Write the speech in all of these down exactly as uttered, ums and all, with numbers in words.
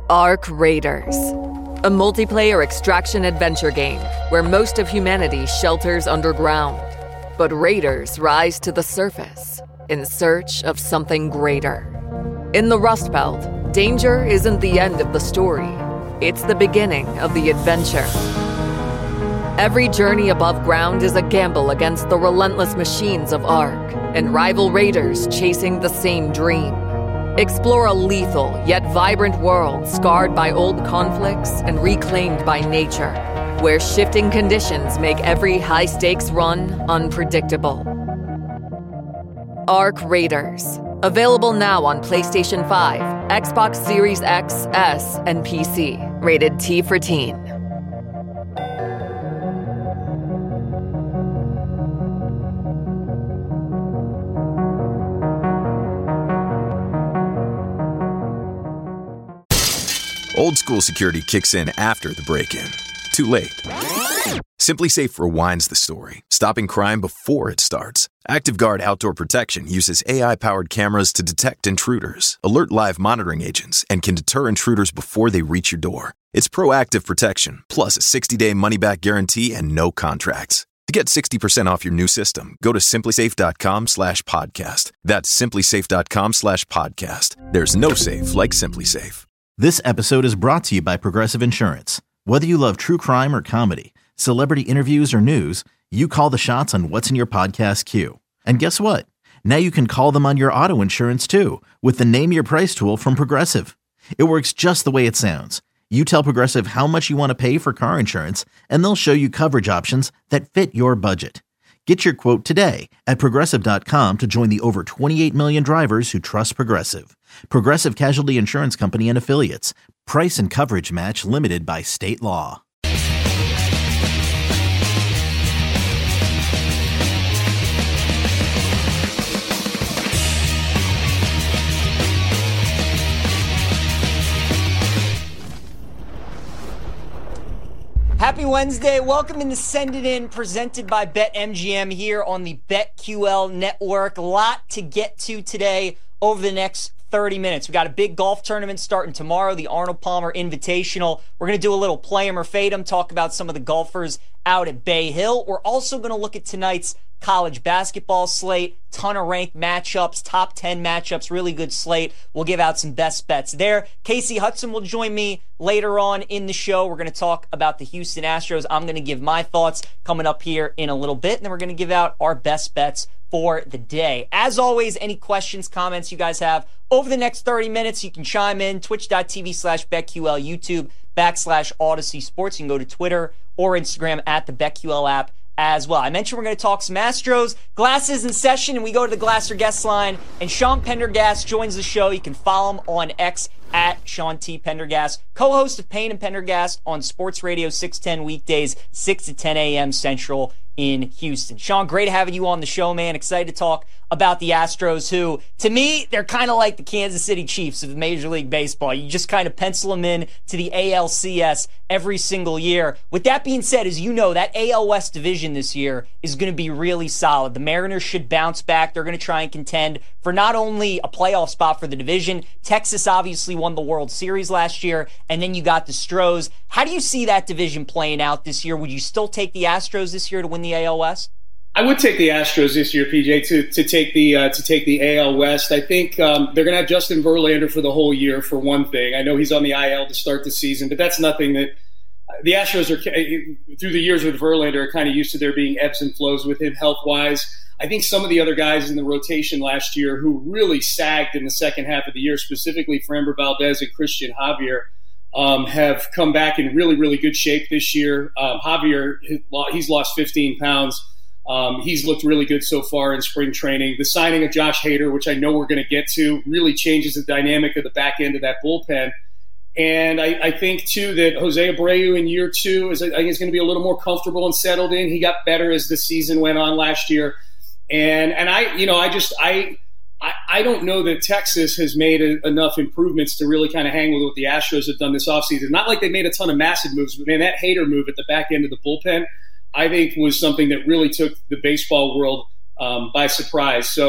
Ark Raiders, a multiplayer extraction adventure game where most of humanity shelters underground, but raiders rise to the surface in search of something greater. In the Rust Belt, danger isn't the end of the story. It's the beginning of the adventure. Every journey above ground is a gamble against the relentless machines of Ark and rival raiders chasing the same dream. Explore a lethal yet vibrant world scarred by old conflicts and reclaimed by nature, where shifting conditions make every high-stakes run unpredictable. Ark Raiders. Available now on PlayStation five, Xbox Series X, S, and P C. Rated T for Teen. Old school security kicks in after the break-in. Too late. SimpliSafe rewinds the story, stopping crime before it starts. ActiveGuard Outdoor Protection uses A I-powered cameras to detect intruders, alert live monitoring agents, and can deter intruders before they reach your door. It's proactive protection, plus a sixty-day money-back guarantee and no contracts. To get sixty percent off your new system, go to simplysafe.com slash podcast. That's simplysafe.com slash podcast. There's no safe like SimpliSafe. This episode is brought to you by Progressive Insurance. Whether you love true crime or comedy, celebrity interviews or news, you call the shots on what's in your podcast queue. And guess what? Now you can call them on your auto insurance too with the Name Your Price tool from Progressive. It works just the way it sounds. You tell Progressive how much you want to pay for car insurance, and they'll show you coverage options that fit your budget. Get your quote today at Progressive dot com to join the over twenty-eight million drivers who trust Progressive. Progressive Casualty Insurance Company and Affiliates. Price and coverage match limited by state law. Happy Wednesday. Welcome into Send It In, presented by BetMGM here on the BetQL network. A lot to get to today over the next thirty minutes. We got a big golf tournament starting tomorrow, the Arnold Palmer Invitational. We're going to do a little play 'em or fade 'em, talk about some of the golfers out at Bay Hill. We're also going to look at tonight's college basketball slate, ton of ranked matchups, top ten matchups, really good slate. We'll give out some best bets there. Casey Hudson will join me later on in the show. We're going to talk about the Houston Astros. I'm going to give my thoughts coming up here in a little bit, and then we're going to give out our best bets for the day. As always, any questions, comments you guys have over the next thirty minutes, you can chime in. Twitch.tv slash BetQL, YouTube backslash Odyssey Sports. You can go to Twitter or Instagram at the BetQL app as well. I mentioned we're going to talk some Astros. Glasses in session, and we go to the Glasser guest line, and Sean Pendergast joins the show. You can follow him on X at Sean T. Pendergast, co-host of Payne and Pendergast on Sports Radio six ten weekdays, six to ten a.m. Central in Houston. Sean, great having you on the show, man. Excited to talk about the Astros, who, to me, they're kind of like the Kansas City Chiefs of Major League Baseball. You just kind of pencil them in to the A L C S every single year. With that being said, as you know, that A L West division this year is going to be really solid. The Mariners should bounce back. They're going to try and contend for not only a playoff spot for the division. Texas obviously won the World Series last year, and then you got the Stros. How do you see that division playing out this year? Would you still take the Astros this year to win the A L West? I would take the Astros this year, P J, to to take the uh, to take the A L West. I think um, they're going to have Justin Verlander for the whole year, for one thing. I know he's on the I L to start the season, but that's nothing that the Astros are, through the years with Verlander, are kind of used to there being ebbs and flows with him health-wise. I think some of the other guys in the rotation last year who really sagged in the second half of the year, specifically Framber Valdez and Christian Javier, um, have come back in really, really good shape this year. Um, Javier, he's lost fifteen pounds. Um, he's looked really good so far in spring training. The signing of Josh Hader, which I know we're going to get to, really changes the dynamic of the back end of that bullpen. And I, I think, too, that Jose Abreu in year two is I think is going to be a little more comfortable and settled in. He got better as the season went on last year. And and I, you know, I just I I, I don't know that Texas has made a, enough improvements to really kind of hang with what the Astros have done this offseason. Not like they made a ton of massive moves, but man, that Hader move at the back end of the bullpen, I think, was something that really took the baseball world um, by surprise. So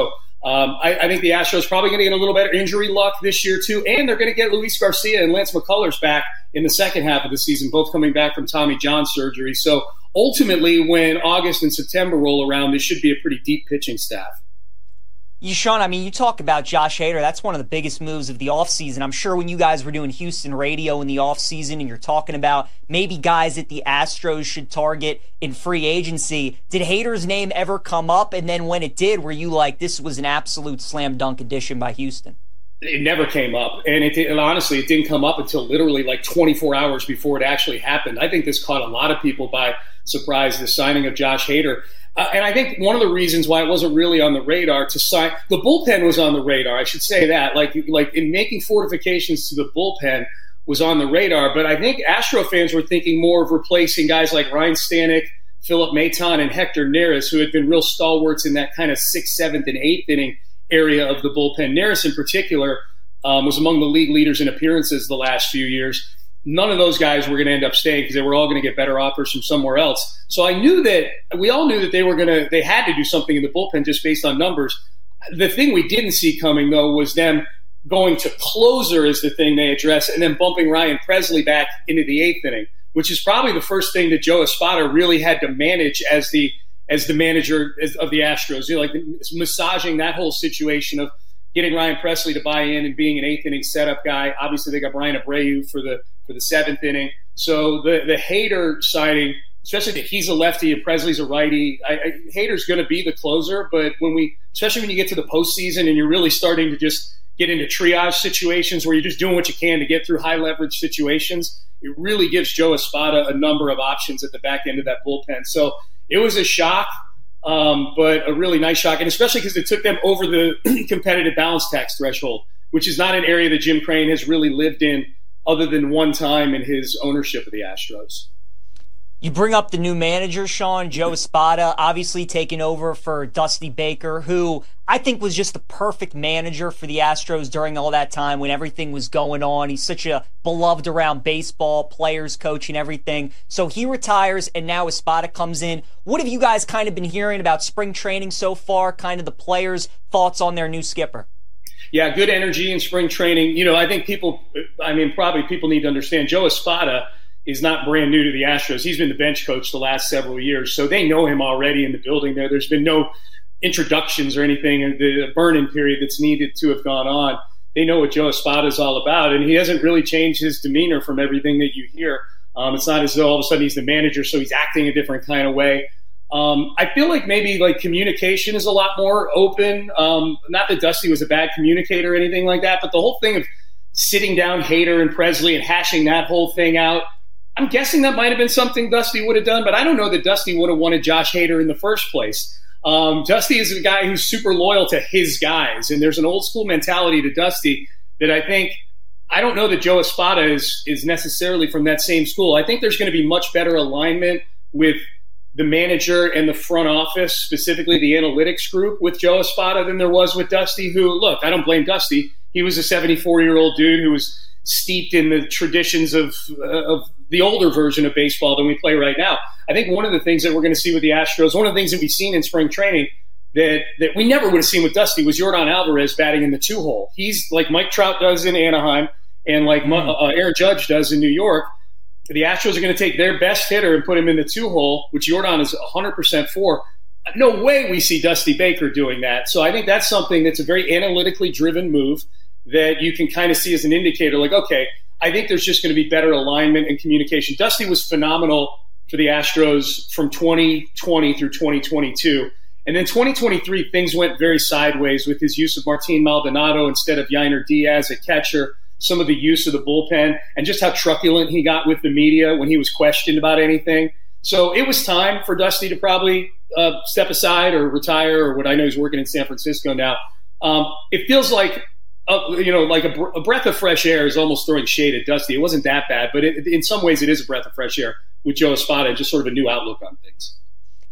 Um, I, I think the Astros probably going to get a little better injury luck this year too, and they're going to get Luis Garcia and Lance McCullers back in the second half of the season, both coming back from Tommy John surgery. So ultimately, when August and September roll around, this should be a pretty deep pitching staff. You, Sean, I mean, you talk about Josh Hader. That's one of the biggest moves of the offseason. I'm sure when you guys were doing Houston radio in the offseason and you're talking about maybe guys that the Astros should target in free agency, did Hader's name ever come up? And then when it did, were you like, this was an absolute slam dunk addition by Houston? It never came up. And it, it honestly, it didn't come up until literally like twenty-four hours before it actually happened. I think this caught a lot of people by surprise, the signing of Josh Hader. Uh, and I think one of the reasons why it wasn't really on the radar to sign – the bullpen was on the radar. I should say that. Like, like in making fortifications to the bullpen was on the radar. But I think Astro fans were thinking more of replacing guys like Ryan Stanek, Philip Maton, and Hector Neris, who had been real stalwarts in that kind of sixth, seventh, and eighth inning area of the bullpen. Neris in particular um, was among the league leaders in appearances the last few years. None of those guys were going to end up staying because they were all going to get better offers from somewhere else. So I knew that we all knew that they were going to, they had to do something in the bullpen just based on numbers. The thing we didn't see coming, though, was them going to closer as the thing they addressed and then bumping Ryan Presley back into the eighth inning, which is probably the first thing that Joe Espada really had to manage as the as the manager of the Astros. You know, like massaging that whole situation of getting Ryan Presley to buy in and being an eighth inning setup guy. Obviously, they got Brian Abreu for the for the seventh inning. So the the Hader signing, especially that he's a lefty and Presley's a righty, I, I, Hader's going to be the closer. But when we, especially when you get to the postseason and you're really starting to just get into triage situations where you're just doing what you can to get through high leverage situations, it really gives Joe Espada a number of options at the back end of that bullpen. So it was a shock, um, but a really nice shock, and especially because it took them over the competitive balance tax threshold, which is not an area that Jim Crane has really lived in other than one time in his ownership of the Astros. You bring up the new manager, Sean, Joe Espada, obviously taking over for Dusty Baker, who I think was just the perfect manager for the Astros during all that time when everything was going on. He's such a beloved around baseball, players, coach, and everything. So he retires, and now Espada comes in. What have you guys kind of been hearing about spring training so far, kind of the players' thoughts on their new skipper? Yeah, good energy in spring training. You know, I think people, I mean, probably people need to understand Joe Espada is not brand new to the Astros. He's been the bench coach the last several years, so they know him already in the building there. There's been no introductions or anything in the burn-in period that's needed to have gone on. They know what Joe Espada is all about, and he hasn't really changed his demeanor from everything that you hear. Um, it's not as though all of a sudden he's the manager, so he's acting a different kind of way. Um, I feel like maybe like communication is a lot more open. Um, not that Dusty was a bad communicator or anything like that, but the whole thing of sitting down Hader and Presley and hashing that whole thing out, I'm guessing that might have been something Dusty would have done, but I don't know that Dusty would have wanted Josh Hader in the first place. Um, Dusty is a guy who's super loyal to his guys, and there's an old school mentality to Dusty that I think I don't know that Joe Espada is is necessarily from that same school. I think there's going to be much better alignment with the manager and the front office, specifically the analytics group, with Joe Espada than there was with Dusty, who, look, I don't blame Dusty. He was a seventy-four-year-old dude who was steeped in the traditions of uh, of the older version of baseball than we play right now. I think one of the things that we're going to see with the Astros, one of the things that we've seen in spring training that, that we never would have seen with Dusty was Yordan Alvarez batting in the two-hole. He's like Mike Trout does in Anaheim and like uh, Aaron Judge does in New York. The Astros are going to take their best hitter and put him in the two-hole, which Yordan is one hundred percent for. No way we see Dusty Baker doing that. So I think that's something that's a very analytically driven move that you can kind of see as an indicator, like, okay, I think there's just going to be better alignment and communication. Dusty was phenomenal for the Astros from twenty twenty through twenty twenty-two. And then twenty twenty-three, things went very sideways with his use of Martin Maldonado instead of Yainer Diaz at catcher, some of the use of the bullpen, and just how truculent he got with the media when he was questioned about anything. So it was time for Dusty to probably uh, step aside or retire, or what I know he's working in San Francisco now. Um, it feels like Uh, you know, like a, a breath of fresh air is almost throwing shade at Dusty. It wasn't that bad, but it, in some ways it is a breath of fresh air with Joe Espada, just sort of a new outlook on things.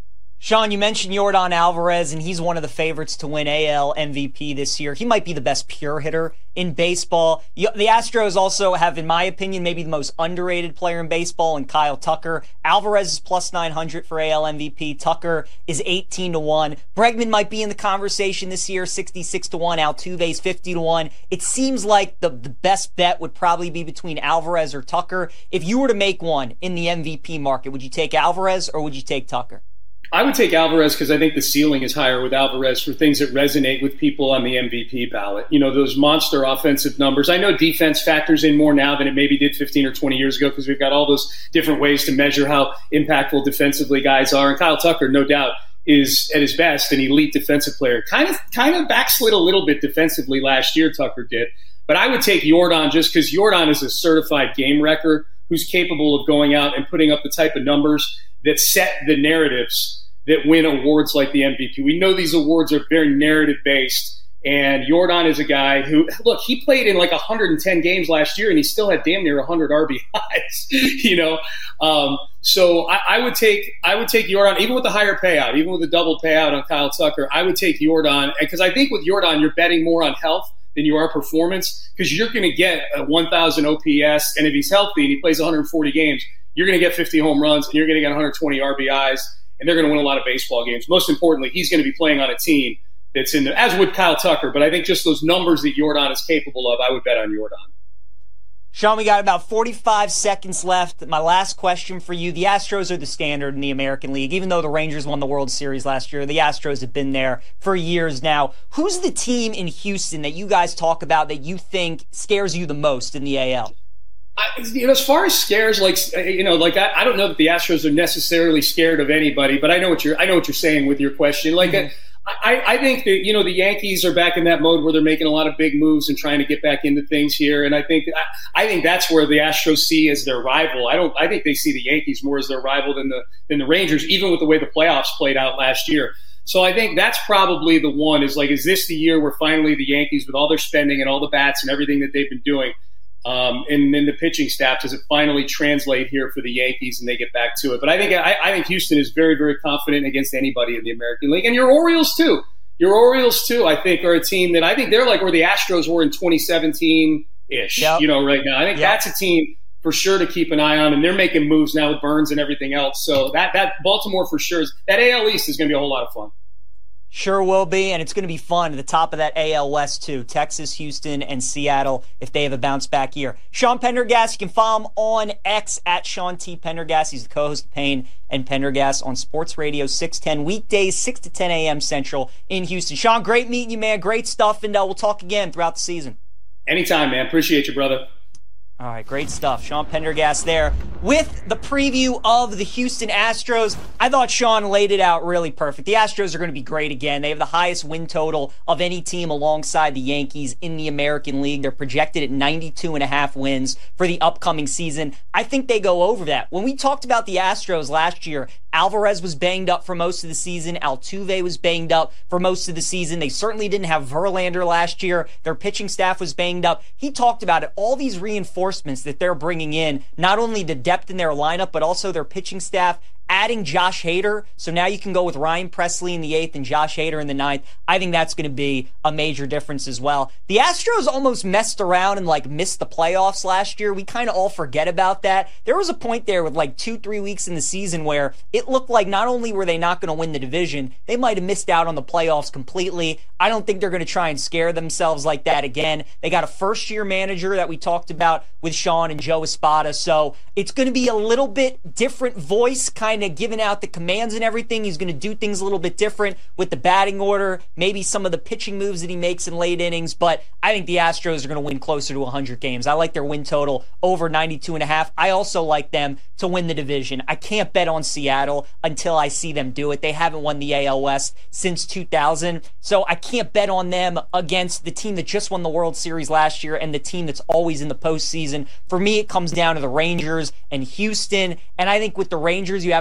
Sean, you mentioned Yordan Alvarez, and he's one of the favorites to win A L M V P this year. He might be the best pure hitter in baseball. The Astros also have, in my opinion, maybe the most underrated player in baseball in Kyle Tucker. Alvarez is plus nine hundred for A L M V P. Tucker is eighteen to one. Bregman might be in the conversation this year, sixty-six to one. Altuve's fifty to one. It seems like the, the best bet would probably be between Alvarez or Tucker. If you were to make one in the M V P market, would you take Alvarez or would you take Tucker? I would take Alvarez because I think the ceiling is higher with Alvarez for things that resonate with people on the M V P ballot. You know, those monster offensive numbers. I know defense factors in more now than it maybe did fifteen or twenty years ago because we've got all those different ways to measure how impactful defensively guys are. And Kyle Tucker, no doubt, is at his best an elite defensive player. Kind of, kind of backslid a little bit defensively last year, Tucker did. But I would take Yordan just because Yordan is a certified game wrecker who's capable of going out and putting up the type of numbers that set the narratives that win awards like the M V P. We know these awards are very narrative-based, and Yordan is a guy who, look, he played in like one hundred ten games last year, and he still had damn near one hundred R B Is, you know? Um, so I, I would take I would take Yordan, even with the higher payout, even with the double payout on Kyle Tucker, I would take Yordan, because I think with Yordan, you're betting more on health than you are performance, because you're going to get a one thousand O P S, and if he's healthy and he plays one hundred forty games, you're going to get fifty home runs, and you're going to get one hundred twenty R B Is, and they're going to win a lot of baseball games. Most importantly, he's going to be playing on a team that's in there, as would Kyle Tucker. But I think just those numbers that Yordan is capable of, I would bet on Yordan. Sean, we got about forty-five seconds left. My last question for you. The Astros are the standard in the American League. Even though the Rangers won the World Series last year, the Astros have been there for years now. Who's the team in Houston that you guys talk about that you think scares you the most in the A L? I, you know, as far as scares, like you know, like I, I don't know that the Astros are necessarily scared of anybody, but I know what you're I know what you're saying with your question. Like, mm-hmm. I, I think that you know the Yankees are back in that mode where they're making a lot of big moves and trying to get back into things here, and I think I, I think that's where the Astros see as their rival. I don't I think they see the Yankees more as their rival than the than the Rangers, even with the way the playoffs played out last year. So I think that's probably the one. Is like, is this the year where finally the Yankees, with all their spending and all the bats and everything that they've been doing, Um, and then the pitching staff, does it finally translate here for the Yankees and they get back to it? But I think I, I think Houston is very, very confident against anybody in the American League. And your Orioles, too. Your Orioles, too, I think, are a team that I think they're like where the Astros were in twenty seventeen-ish, yep. you know, right now. I think yep. that's a team for sure to keep an eye on, and they're making moves now with Burns and everything else. So that, that Baltimore for sure is – that A L East is going to be a whole lot of fun. Sure will be, and it's going to be fun at the top of that A L West, too. Texas, Houston, and Seattle, if they have a bounce-back year. Sean Pendergast, you can follow him on X at Sean T. Pendergast. He's the co-host of Payne and Pendergast on Sports Radio six ten, weekdays, six to ten a.m. Central in Houston. Sean, great meeting you, man. Great stuff, and uh, we'll talk again throughout the season. Anytime, man. Appreciate you, brother. All right, great stuff. Sean Pendergast there with the preview of the Houston Astros. I thought Sean laid it out really perfect. The Astros are going to be great again. They have the highest win total of any team alongside the Yankees in the American League. They're projected at ninety-two and a half wins for the upcoming season. I think they go over that. When we talked about the Astros last year, Alvarez was banged up for most of the season. Altuve was banged up for most of the season. They certainly didn't have Verlander last year. Their pitching staff was banged up. He talked about it. All these reinforcements that they're bringing in, not only the depth in their lineup, but also their pitching staff. Adding Josh Hader, so now you can go with Ryan Presley in the eighth and Josh Hader in the ninth. I think that's going to be a major difference as well. The Astros almost messed around and like missed the playoffs last year. We kind of all forget about that. There was a point there with like two, three weeks in the season where it looked like not only were they not going to win the division, they might have missed out on the playoffs completely. I don't think they're going to try and scare themselves like that again. They got a first-year manager that we talked about with Sean and Joe Espada, so it's going to be a little bit different voice, kind of giving out the commands and everything. He's going to do things a little bit different with the batting order, maybe some of the pitching moves that he makes in late innings, but I think the Astros are going to win closer to one hundred games. I like their win total over ninety-two and a half. I also like them to win the division. I can't bet on Seattle until I see them do it. They haven't won the A L West since two thousand, so I can't bet on them against the team that just won the World Series last year and the team that's always in the postseason. For me, it comes down to the Rangers and Houston, and I think with the Rangers, you have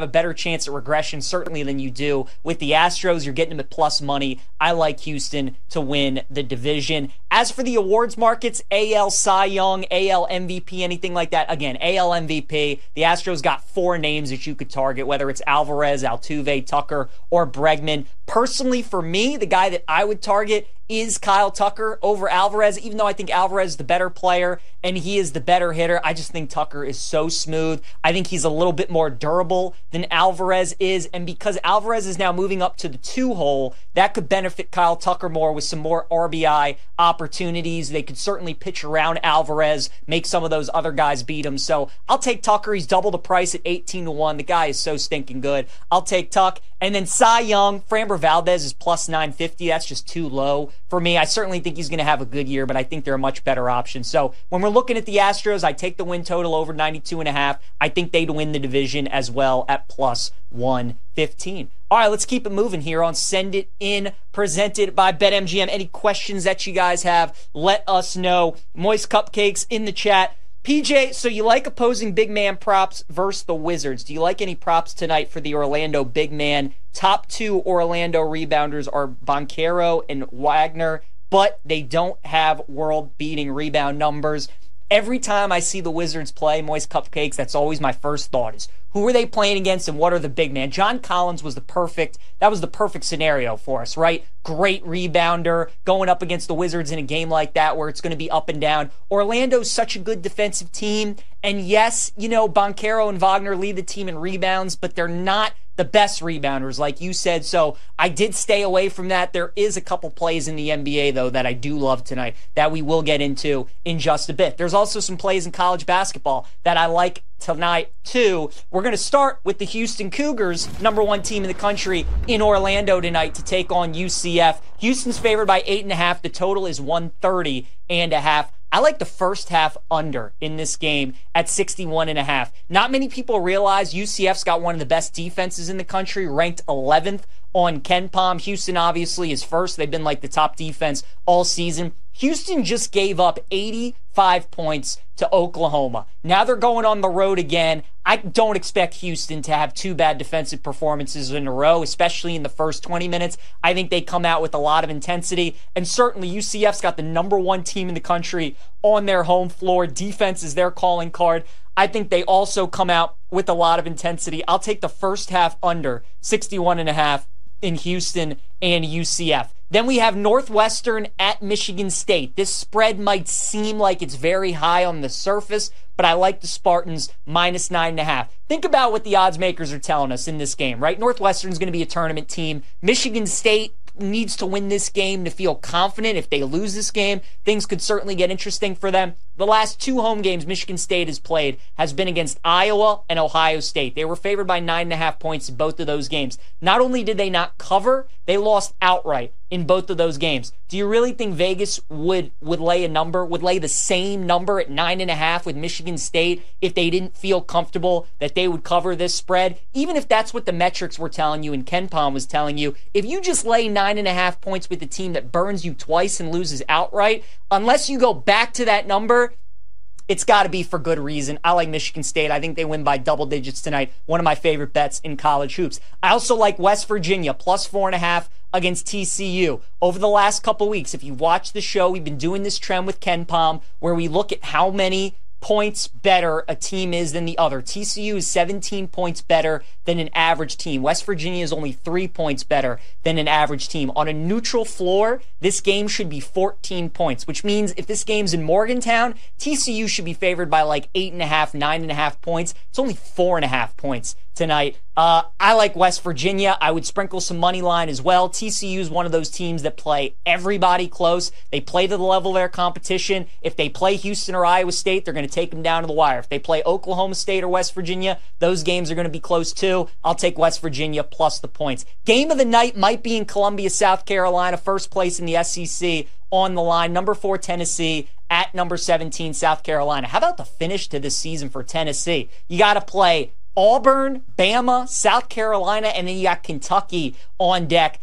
have a better chance at regression, certainly, than you do with the Astros. You're getting them at plus money. I like Houston to win the division. As for the awards markets, A L Cy Young, A L M V P, anything like that, again, A L M V P, the Astros got four names that you could target, whether it's Alvarez, Altuve, Tucker, or Bregman. Personally, for me, the guy that I would target is Kyle Tucker over Alvarez, even though I think Alvarez is the better player and he is the better hitter. I just think Tucker is so smooth. I think he's a little bit more durable than Alvarez is, and because Alvarez is now moving up to the two hole, that could benefit Kyle Tucker more with some more R B I opportunities. They could certainly pitch around Alvarez, make some of those other guys beat him. So I'll take Tucker. He's double the price at eighteen to one. The guy is so stinking good. I'll take Tuck. And then Cy Young, Framber Valdez is plus nine fifty. That's just too low for me. I certainly think he's going to have a good year, but I think they're a much better option. So when we're looking at the Astros, I take the win total over ninety-two and a half. I think they'd win the division as well at plus one fifteen. All right, let's keep it moving here on Send It In, presented by BetMGM. Any questions that you guys have, let us know. Moist Cupcakes in the chat. P J, so you like opposing big man props versus the Wizards. Do you like any props tonight for the Orlando big man? Top two Orlando rebounders are Banchero and Wagner, but they don't have world-beating rebound numbers. Every time I see the Wizards play Moist Cupcakes, that's always my first thought is, who are they playing against and what are the big men? John Collins was the perfect, that was the perfect scenario for us, right? Great rebounder going up against the Wizards in a game like that where it's going to be up and down. Orlando's such a good defensive team. And yes, you know, Banchero and Wagner lead the team in rebounds, but they're not the best rebounders, like you said. So I did stay away from that. There is a couple plays in the N B A, though, that I do love tonight that we will get into in just a bit. There's also some plays in college basketball that I like tonight, too. We're going to start with the Houston Cougars, number one team in the country, in Orlando tonight to take on U C F. Houston's favored by eight and a half. The total is one thirty and a half. I like the first half under in this game at sixty-one and a half. Not many people realize U C F's got one of the best defenses in the country, ranked eleventh on KenPom. Houston obviously is first. They've been like the top defense all season. Houston just gave up eighty-five points to Oklahoma. Now they're going on the road again. I don't expect Houston to have two bad defensive performances in a row, especially in the first twenty minutes. I think they come out with a lot of intensity, and certainly U C F's got the number one team in the country on their home floor. Defense is their calling card. I think they also come out with a lot of intensity. I'll take the first half under sixty-one and a half in Houston and U C F. Then we have Northwestern at Michigan State. This spread might seem like it's very high on the surface, but I like the Spartans minus nine and a half. Think about what the odds makers are telling us in this game, right? Northwestern's going to be a tournament team. Michigan State needs to win this game to feel confident. If they lose this game, things could certainly get interesting for them. The last two home games Michigan State has played has been against Iowa and Ohio State. They were favored by nine and a half points in both of those games. Not only did they not cover, they lost outright in both of those games. Do you really think Vegas would, would lay a number, would lay the same number at nine and a half with Michigan State if they didn't feel comfortable that they would cover this spread? Even if that's what the metrics were telling you and KenPom was telling you, if you just lay nine and a half points with a team that burns you twice and loses outright, unless you go back to that number, it's got to be for good reason. I like Michigan State. I think they win by double digits tonight. One of my favorite bets in college hoops. I also like West Virginia, plus four and a half against T C U. Over the last couple weeks, if you watch the show, we've been doing this trend with KenPom where we look at how many points better a team is than the other. T C U is seventeen points better than an average team. West Virginia is only three points better than an average team. On a neutral floor, this game should be fourteen points, which means if this game's in Morgantown, T C U should be favored by like eight and a half, nine and a half points. It's only four and a half points tonight. Uh, I like West Virginia. I would sprinkle some money line as well. T C U is one of those teams that play everybody close. They play to the level of their competition. If they play Houston or Iowa State, they're going to take them down to the wire. If they play Oklahoma State or West Virginia, those games are going to be close too. I'll take West Virginia plus the points. Game of the night might be in Columbia, South Carolina. First place in the S E C on the line. Number four, Tennessee at number seventeen, South Carolina. How about the finish to this season for Tennessee? You got to play Auburn, Bama, South Carolina, and then you got Kentucky on deck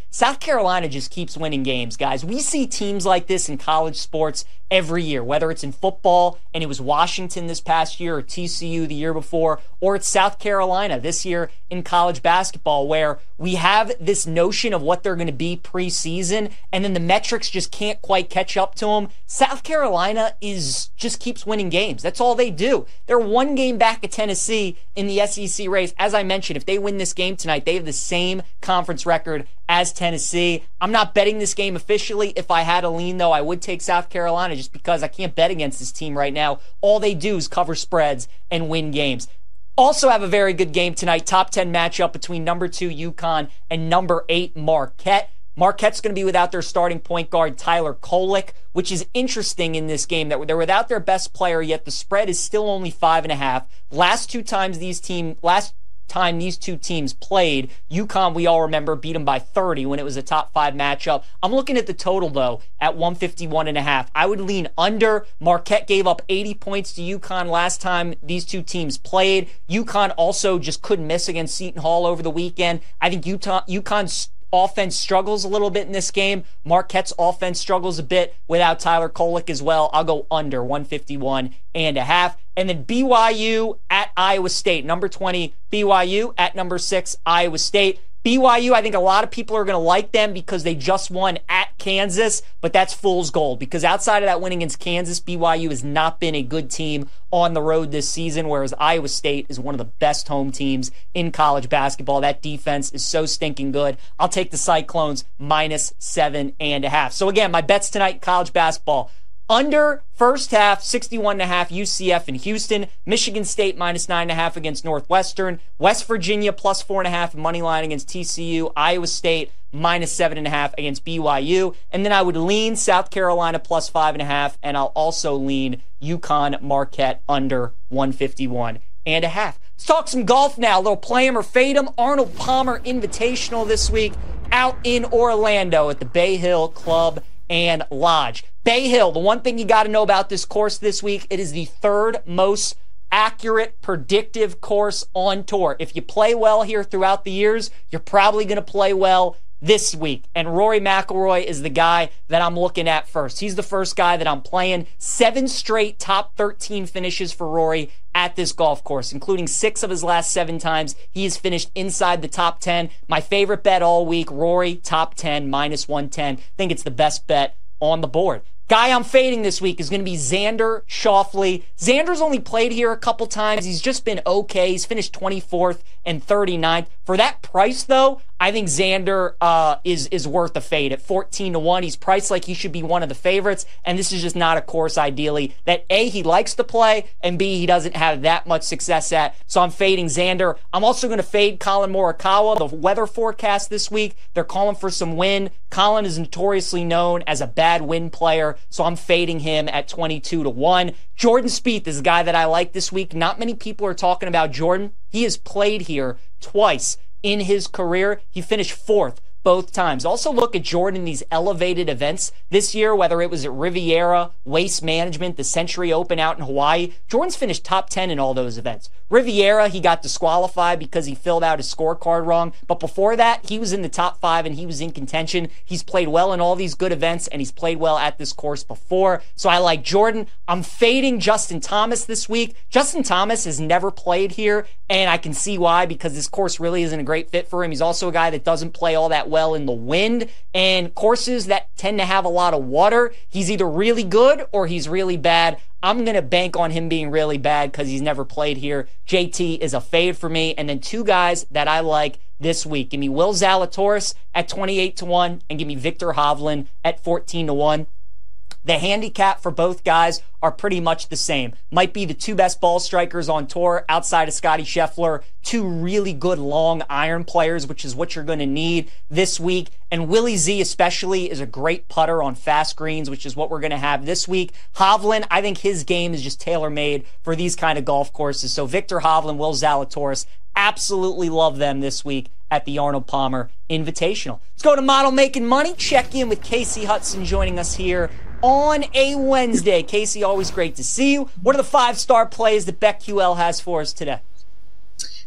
South Carolina just keeps winning games, guys. We see teams like this in college sports every year, whether it's in football, and it was Washington this past year, or T C U the year before, or it's South Carolina this year in college basketball, where we have this notion of what they're going to be preseason, and then the metrics just can't quite catch up to them. South Carolina is just keeps winning games. That's all they do. They're one game back at Tennessee in the S E C race. As I mentioned, if they win this game tonight, they have the same conference record as Tennessee. I'm not betting this game officially. If I had a lean, though, I would take South Carolina just because I can't bet against this team right now. All they do is cover spreads and win games. Also have a very good game tonight. Top ten matchup between number two UConn and number eight Marquette. Marquette's going to be without their starting point guard, Tyler Kolek, which is interesting in this game that they're without their best player, yet the spread is still only five and a half. Last two times these team, last time these two teams played, UConn, we all remember, beat them by thirty when it was a top five matchup. I'm looking at the total, though, at one fifty-one and a half. I would lean under. Marquette gave up eighty points to UConn last time these two teams played. UConn also just couldn't miss against Seton Hall over the weekend. I think Utah, UConn's offense struggles a little bit in this game. Marquette's offense struggles a bit without Tyler Kolek as well. I'll go under one fifty-one and a half. And then B Y U at Iowa State. Number twenty, B Y U at number six, Iowa State. B Y U, I think a lot of people are going to like them because they just won at Kansas, but that's fool's gold because outside of that win against Kansas, B Y U has not been a good team on the road this season, whereas Iowa State is one of the best home teams in college basketball. That defense is so stinking good. I'll take the Cyclones minus seven and a half. So again, my bets tonight in college basketball. Under first half, sixty-one and a half U C F in Houston. Michigan State minus nine and a half against Northwestern. West Virginia plus four and a half money line against T C U. Iowa State minus seven and a half against B Y U. And then I would lean South Carolina plus five and a half. And I'll also lean UConn Marquette under one fifty-one and a half. Let's talk some golf now. A little play 'em or fade 'em. Arnold Palmer Invitational this week out in Orlando at the Bay Hill Club and Lodge. Bay Hill, the one thing you got to know about this course this week, it is the third most accurate, predictive course on tour. If you play well here throughout the years, you're probably going to play well this week. And Rory McIlroy is the guy that I'm looking at first. He's the first guy that I'm playing. Seven straight top thirteen finishes for Rory at this golf course, including six of his last seven times. He has finished inside the top ten. My favorite bet all week, Rory, top ten, minus one ten. I think it's the best bet on the board. Guy I'm fading this week is going to be Xander Schauffele. Xander's only played here a couple times. He's just been okay. He's finished twenty-fourth and thirty-ninth. For that price, though, I think Xander uh, is is worth a fade at fourteen to one. He's priced like he should be one of the favorites, and this is just not a course, ideally, that A, he likes to play, and B, he doesn't have that much success at. So I'm fading Xander. I'm also going to fade Colin Morikawa. The weather forecast this week, they're calling for some wind. Colin is notoriously known as a bad wind player, so I'm fading him at twenty-two to one. Jordan Spieth is a guy that I like this week. Not many people are talking about Jordan. He has played here twice in his career. He finished fourth both times. Also look at Jordan in these elevated events this year, whether it was at Riviera, Waste Management, the Century Open out in Hawaii. Jordan's finished top ten in all those events. Riviera, he got disqualified because he filled out his scorecard wrong. But before that, he was in the top five and he was in contention. He's played well in all these good events and he's played well at this course before. So I like Jordan. I'm fading Justin Thomas this week. Justin Thomas has never played here, and I can see why, because this course really isn't a great fit for him. He's also a guy that doesn't play all that well in the wind, and courses that tend to have a lot of water, he's either really good or he's really bad. I'm going to bank on him being really bad because he's never played here. J T is a fade for me. And then two guys that I like this week. Give me Will Zalatoris at twenty-eight to one and give me Victor Hovland at fourteen to one. The handicap for both guys are pretty much the same. Might be the two best ball strikers on tour outside of Scotty Scheffler. Two really good long iron players, which is what you're going to need this week. And Willie Z especially is a great putter on fast greens, which is what we're going to have this week. Hovland, I think his game is just tailor-made for these kind of golf courses. So Victor Hovland, Will Zalatoris, absolutely love them this week at the Arnold Palmer Invitational. Let's go to Model Making Money. Check in with Casey Hudson joining us here on a Wednesday. Casey, always great to see you. What are the five-star plays that BetQL has for us today?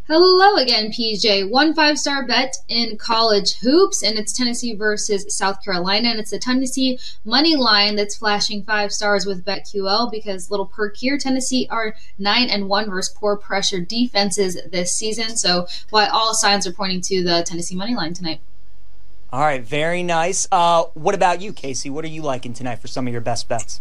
Hello again, P J. One five-star bet in college hoops, and it's Tennessee versus South Carolina, and it's the Tennessee money line that's flashing five stars with BetQL because little perk here. Tennessee are nine and one versus poor pressure defenses this season, so why all signs are pointing to the Tennessee money line tonight. All right, very nice. Uh, what about you, Casey? What are you liking tonight for some of your best bets?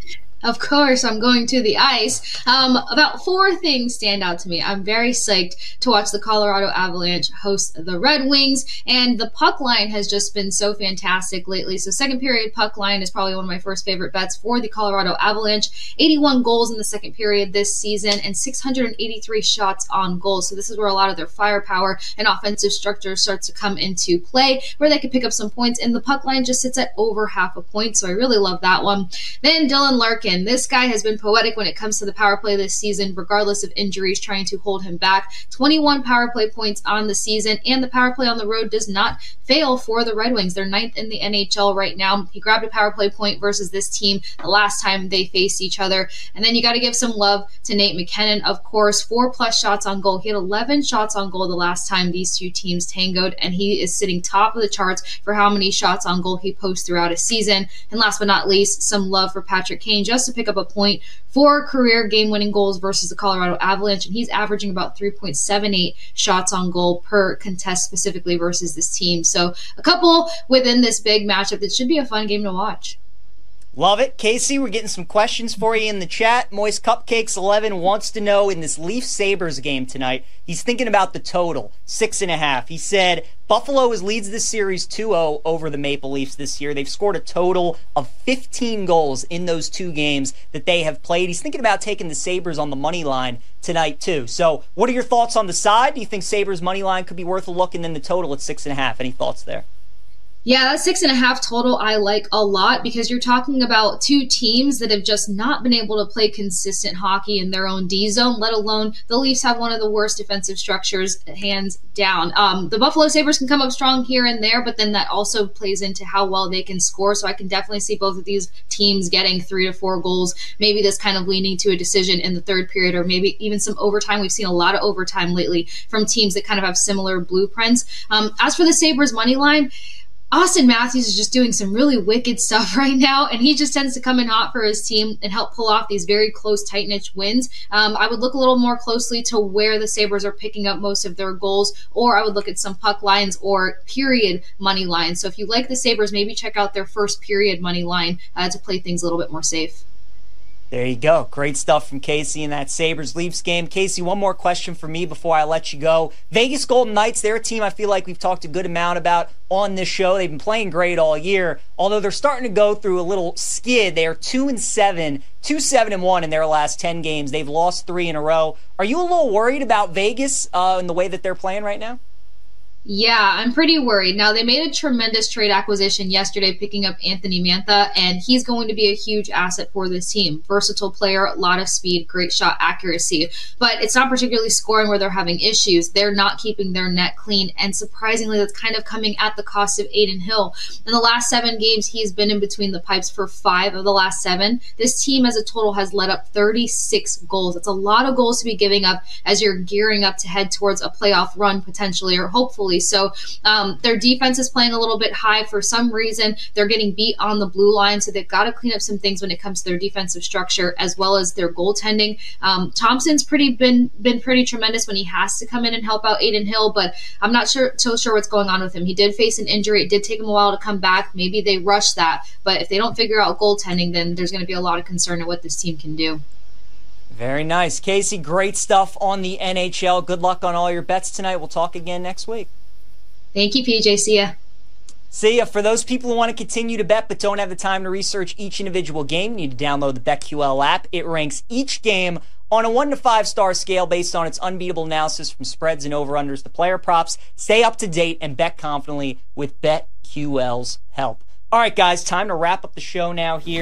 Of course, I'm going to the ice. Um, about four things stand out to me. I'm very psyched to watch the Colorado Avalanche host the Red Wings, and the puck line has just been so fantastic lately. So second period puck line is probably one of my first favorite bets for the Colorado Avalanche. eighty-one goals in the second period this season and six hundred eighty-three shots on goal. So this is where a lot of their firepower and offensive structure starts to come into play, where they could pick up some points, and the puck line just sits at over half a point. So I really love that one. Then Dylan Larkin. This guy has been poetic when it comes to the power play this season, regardless of injuries trying to hold him back. twenty-one power play points on the season, and the power play on the road does not fail for the Red Wings. They're ninth in the N H L right now. He grabbed a power play point versus this team the last time they faced each other. And then you got to give some love to Nate McKinnon, of course. Four plus shots on goal. He had eleven shots on goal the last time these two teams tangoed, and he is sitting top of the charts for how many shots on goal he posts throughout a season. And last but not least, some love for Patrick Kane, just to pick up a point, four career game-winning goals versus the Colorado Avalanche, and he's averaging about three point seven eight shots on goal per contest specifically versus this team. So a couple within this big matchup that should be a fun game to watch. Love it. Casey, we're getting some questions for you in the chat. Moist Cupcakes eleven wants to know in this Leafs-Sabres game tonight, he's thinking about the total, six and a half. He said Buffalo is leads this series two oh over the Maple Leafs this year. They've scored a total of fifteen goals in those two games that they have played. He's thinking about taking the Sabres on the money line tonight too. So what are your thoughts on the side? Do you think Sabres money line could be worth a look? And then the total at six and a half. Any thoughts there? Yeah, that six and a half total I like a lot because you're talking about two teams that have just not been able to play consistent hockey in their own D zone, let alone the Leafs have one of the worst defensive structures, hands down. Um, the Buffalo Sabres can come up strong here and there, but then that also plays into how well they can score. So I can definitely see both of these teams getting three to four goals, maybe this kind of leaning to a decision in the third period or maybe even some overtime. We've seen a lot of overtime lately from teams that kind of have similar blueprints. Um, as for the Sabres money line, Austin Matthews is just doing some really wicked stuff right now, and he just tends to come in hot for his team and help pull off these very close, tight-knit wins. Um, I would look a little more closely to where the Sabres are picking up most of their goals, or I would look at some puck lines or period money lines. So if you like the Sabres, maybe check out their first period money line uh, to play things a little bit more safe. There you go. Great stuff from Casey in that Sabres-Leafs game. Casey, one more question for me before I let you go. Vegas Golden Knights, they're a team I feel like we've talked a good amount about on this show. They've been playing great all year, although they're starting to go through a little skid. They are two and seven, two seven and one in their last ten games. They've lost three in a row. Are you a little worried about Vegas uh, in the way that they're playing right now? Yeah, I'm pretty worried. Now, they made a tremendous trade acquisition yesterday picking up Anthony Mantha, and he's going to be a huge asset for this team. Versatile player, a lot of speed, great shot accuracy. But it's not particularly scoring where they're having issues. They're not keeping their net clean, and surprisingly, that's kind of coming at the cost of Adin Hill. In the last seven games, he's been in between the pipes for five of the last seven. This team as a total has let up thirty-six goals. It's a lot of goals to be giving up as you're gearing up to head towards a playoff run potentially, or hopefully. So um, their defense is playing a little bit high for some reason. They're getting beat on the blue line, so they've got to clean up some things when it comes to their defensive structure as well as their goaltending. Um, Thompson's pretty been been pretty tremendous when he has to come in and help out Adin Hill, but I'm not sure so sure what's going on with him. He did face an injury. It did take him a while to come back. Maybe they rushed that, but if they don't figure out goaltending, then there's going to be a lot of concern at what this team can do. Very nice. Casey, great stuff on the N H L. Good luck on all your bets tonight. We'll talk again next week. Thank you, P J. See ya. See ya. For those people who want to continue to bet but don't have the time to research each individual game, you need to download the BetQL app. It ranks each game on a one to five star scale based on its unbeatable analysis from spreads and over-unders to player props. Stay up to date and bet confidently with BetQL's help. All right, guys, time to wrap up the show now here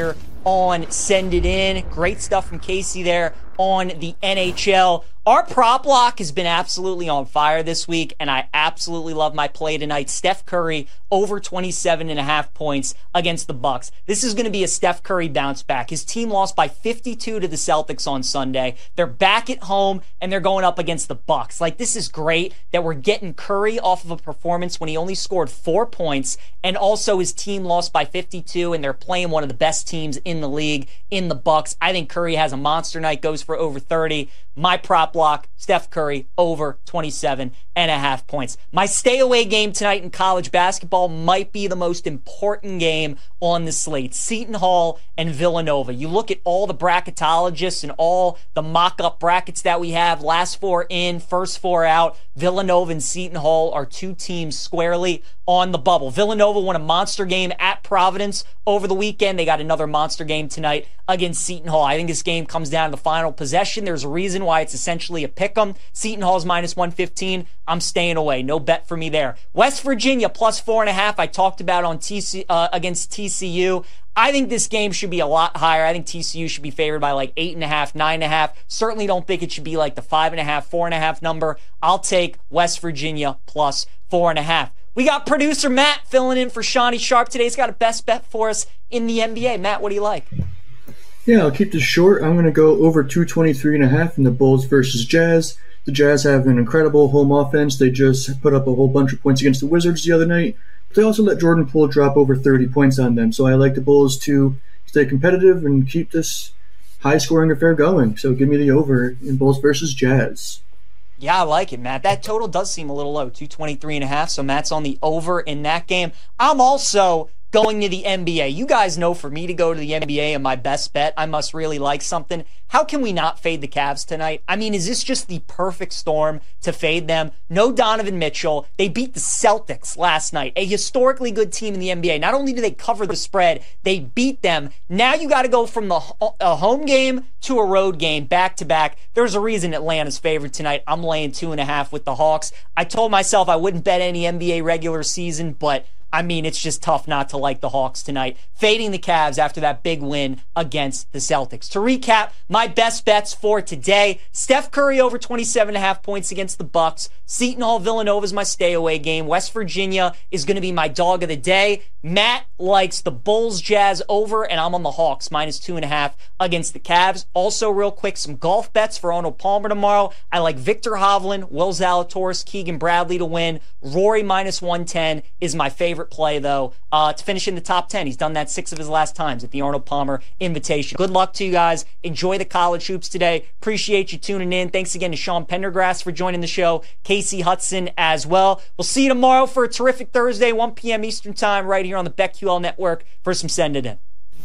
on Send It In. Great stuff from Casey there on the N H L. Our prop block has been absolutely on fire this week, and I absolutely love my play tonight. Steph Curry over twenty-seven and a half points against the Bucks. This is going to be a Steph Curry bounce back. His team lost by fifty-two to the Celtics on Sunday. They're back at home, and they're going up against the Bucks. Like, this is great that we're getting Curry off of a performance when he only scored four points, and also his team lost by fifty-two, and they're playing one of the best teams in the league in the Bucks. I think Curry has a monster night, goes for over thirty. My prop block, Steph Curry, over twenty-seven and a half points. My stay away game tonight in college basketball might be the most important game on the slate. Seton Hall and Villanova. You look at all the bracketologists and all the mock-up brackets that we have. Last four in, first four out. Villanova and Seton Hall are two teams squarely on the bubble. Villanova won a monster game at Providence over the weekend. They got another monster game tonight against Seton Hall. I think this game comes down to the final possession. There's a reason why it's essentially a pick'em. Seton Hall's minus one fifteen. I'm staying away. No bet for me there. West Virginia plus four and a half. I talked about on T C uh, against T C U. I think this game should be a lot higher. I think T C U should be favored by like eight and a half, nine and a half. Certainly don't think it should be like the five and a half, four and a half number. I'll take West Virginia plus four and a half. We got producer Matt filling in for Shawnee Sharp today. He's got a best bet for us in the N B A. Matt, what do you like? Yeah, I'll keep this short. I'm going to go over two twenty-three and a half in the Bulls versus Jazz. The Jazz have an incredible home offense. They just put up a whole bunch of points against the Wizards the other night. But they also let Jordan Poole drop over thirty points on them. So I like the Bulls to stay competitive and keep this high-scoring affair going. So give me the over in Bulls versus Jazz. Yeah, I like it, Matt. That total does seem a little low, two twenty-three and a half. So Matt's on the over in that game. I'm also going to the N B A. You guys know for me to go to the N B A and my best bet, I must really like something. How can we not fade the Cavs tonight? I mean, is this just the perfect storm to fade them? No Donovan Mitchell. They beat the Celtics last night, a historically good team in the N B A. Not only do they cover the spread, they beat them. Now you got to go from the a home game to a road game back to back. There's a reason Atlanta's favored tonight. I'm laying two and a half with the Hawks. I told myself I wouldn't bet any N B A regular season, but I mean, it's just tough not to like the Hawks tonight. Fading the Cavs after that big win against the Celtics. To recap, my best bets for today: Steph Curry over twenty-seven and a half points against the Bucks. Seton Hall Villanova is my stay away game. West Virginia is going to be my dog of the day. Matt likes the Bulls Jazz over, and I'm on the Hawks minus two and a half against the Cavs. Also, real quick, some golf bets for Arnold Palmer tomorrow. I like Victor Hovland, Will Zalatoris, Keegan Bradley to win. Rory minus one ten is my favorite play, though, uh, to finish in the top ten. He's done that six of his last times at the Arnold Palmer Invitation. Good luck to you guys. Enjoy the college hoops today. Appreciate you tuning in. Thanks again to Sean Pendergrass for joining the show. Casey Hudson as well. We'll see you tomorrow for a terrific Thursday, one p.m. Eastern Time, right here on the BetQL Network for some Send It In.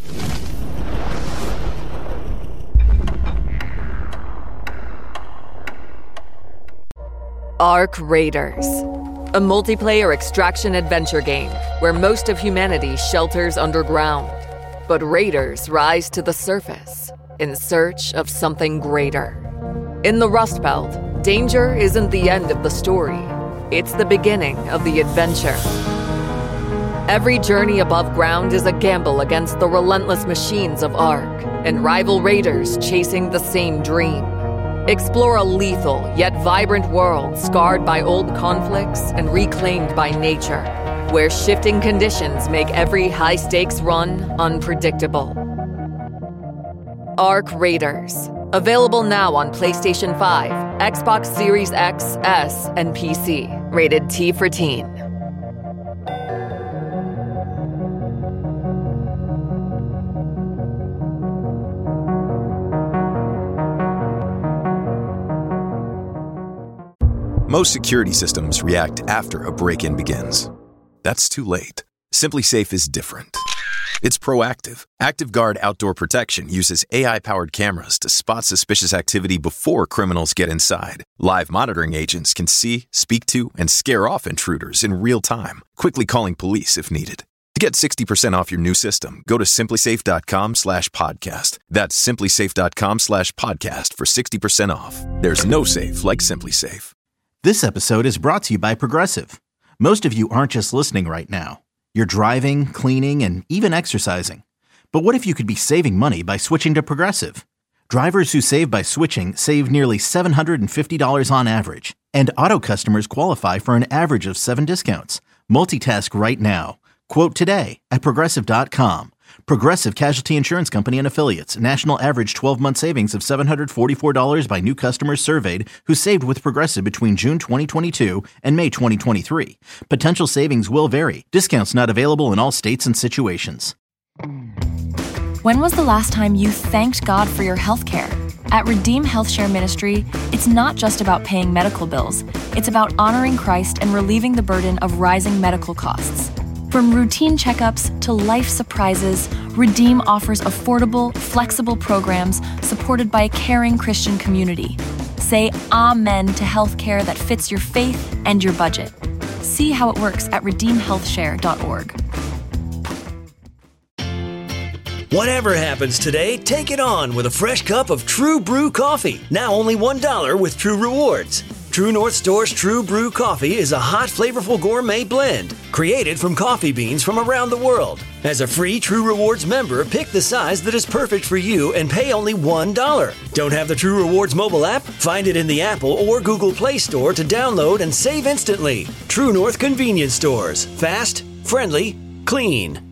Arc Raiders, a multiplayer extraction adventure game where most of humanity shelters underground, but raiders rise to the surface in search of something greater. In the Rust Belt, danger isn't the end of the story. It's the beginning of the adventure. Every journey above ground is a gamble against the relentless machines of Arc and rival raiders chasing the same dream. Explore a lethal yet vibrant world scarred by old conflicts and reclaimed by nature, where shifting conditions make every high-stakes run unpredictable. Arc Raiders. Available now on PlayStation five, Xbox Series X, S, and P C. Rated T for Teen. Most security systems react after a break-in begins. That's too late. SimpliSafe is different. It's proactive. ActiveGuard Outdoor Protection uses A I-powered cameras to spot suspicious activity before criminals get inside. Live monitoring agents can see, speak to, and scare off intruders in real time, quickly calling police if needed. To get sixty percent off your new system, go to simplysafe.com slash podcast. That's simplysafe.com slash podcast for sixty percent off. There's no safe like SimpliSafe. This episode is brought to you by Progressive. Most of you aren't just listening right now. You're driving, cleaning, and even exercising. But what if you could be saving money by switching to Progressive? Drivers who save by switching save nearly seven hundred fifty dollars on average. And auto customers qualify for an average of seven discounts. Multitask right now. Quote today at Progressive dot com. Progressive Casualty Insurance Company and Affiliates. National average twelve-month savings of seven hundred forty-four dollars by new customers surveyed who saved with Progressive between June twenty twenty-two and May twenty twenty-three. Potential savings will vary. Discounts not available in all states and situations. When was the last time you thanked God for your health care? At Redeem Health Share Ministry, it's not just about paying medical bills. It's about honoring Christ and relieving the burden of rising medical costs. From routine checkups to life surprises, Redeem offers affordable, flexible programs supported by a caring Christian community. Say amen to healthcare that fits your faith and your budget. See how it works at redeem health share dot org. Whatever happens today, take it on with a fresh cup of True Brew coffee. Now only one dollar with True Rewards. True North Store's True Brew coffee is a hot, flavorful gourmet blend created from coffee beans from around the world. As a free True Rewards member, pick the size that is perfect for you and pay only one dollar. Don't have the True Rewards mobile app? Find it in the Apple or Google Play Store to download and save instantly. True North Convenience Stores. Fast, friendly, clean.